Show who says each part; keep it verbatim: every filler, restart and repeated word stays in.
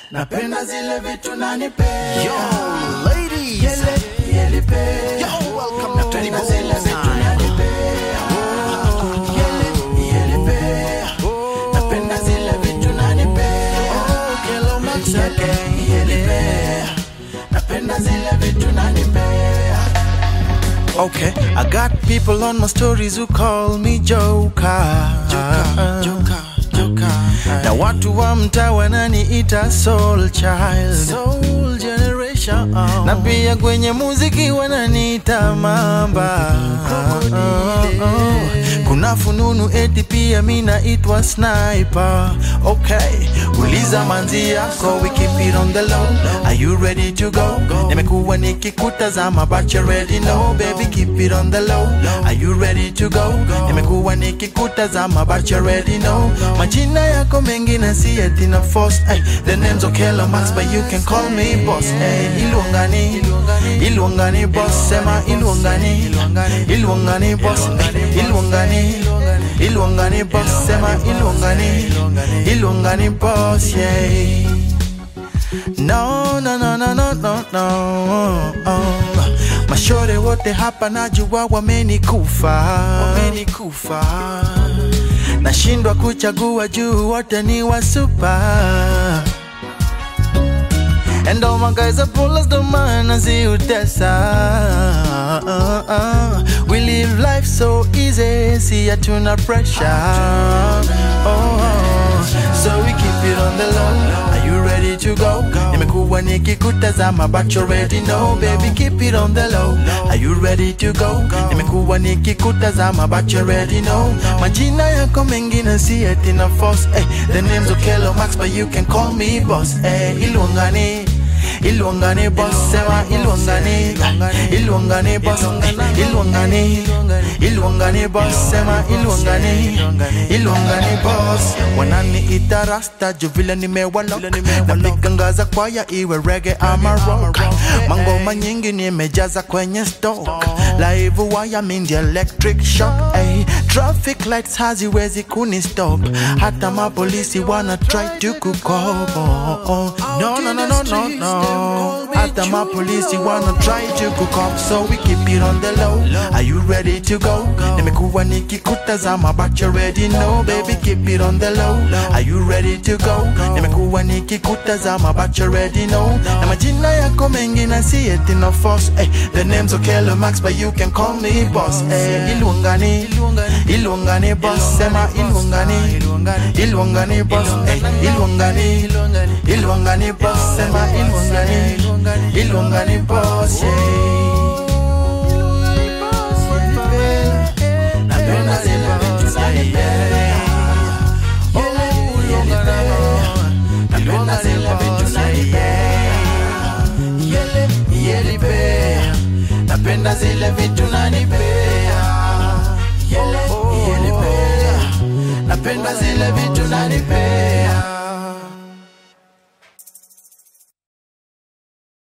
Speaker 1: napenda zile vitu nanipea.
Speaker 2: Yo, ladies.
Speaker 1: Yele, yele pe.
Speaker 2: Yo, welcome to
Speaker 1: napenda zile vitu nanipea. Yele, yele pe. napenda zile vitu nanipea.
Speaker 2: Hello, Max again.
Speaker 1: Yele pe. napenda zile vitu nanipea.
Speaker 2: Okay, I got people on my stories who call me Joker. Joker, Joker, Joker. Na watu wa mtaa wananiita soul child, soul generation. Na pia kwenye muziki wananiita mamba. Kuna fununu eti pia mina itwa sniper. Okay, uliza manzi yako, we keep it on the low. Are you ready to go? Nimekuwa nikikutazama but you already know, baby, keep it on the low. Are you ready to go? Nimekuwa nikikutazama but you already know. Majina yako mengi na si eti na force. Ay, the name's Okello Max but you can call me boss. Ay, Iluongani, Iluongani boss. Sema Iluongani, Iluongani boss. Ay, Iluongani, Iluongani boss. Sema Iluongani, Iluongani boss. Yeah. No, no, no, no, no, no, no. Mashore wote hapa najua wamenikufa, wamenikufa. Nashindwa kuchagua juu wote ni wa super. And all my guys are full as the man as you tessa. We live life so easy, see hatuna pressure. Oh, so we keep it on the low. Are you ready to go? Nimekuwa nikikutazama but you already know, baby, keep it on the low. Are you ready to go? Nimekuwa nikikutazama but you already know. Majina yako mengi na si eti na force. Ay, the name's Okello Max but you can call me boss. Ay, Iluongani, Iluongani boss. Sema Iluongani, Iluongani boss. Iluongani, Iluongani boss. Sema Iluongani, Iluongani boss. Wanani ita rasta juvile nimewalok. Napiga ngaza kwaya iwe reggae ama rock. Mangoma nyingi nimejaza kwenye stock. Live wire mean the electric shock. Ay, traffic lights haziwezi kuni stop. Hata mapolisi wana try to kukobo. No, no, no, no, no, no. Hata mapolisi wanna try to cook up, so we keep it on the low. Are you ready to go? Nimekuwa nikikutazama but you already know, baby, keep it on the low. Are you ready to go? Nimekuwa nikikutazama but you already know. Na majina yako mengi na si eti na force. Ay, the name's Okello Max but you can call me boss. Ay, Iluongani, Iluongani boss. Sema Iluongani, Iluongani boss. Ay, Iluongani, Iluongani boss. Sema Iluongani, Iluongani boss.
Speaker 1: napenda zile vitu nanipea. napenda zile vitu nanipea. Yele, yele pe. napenda zile vitu nanipea. Yele, yele pe. napenda zile vitu nanipea.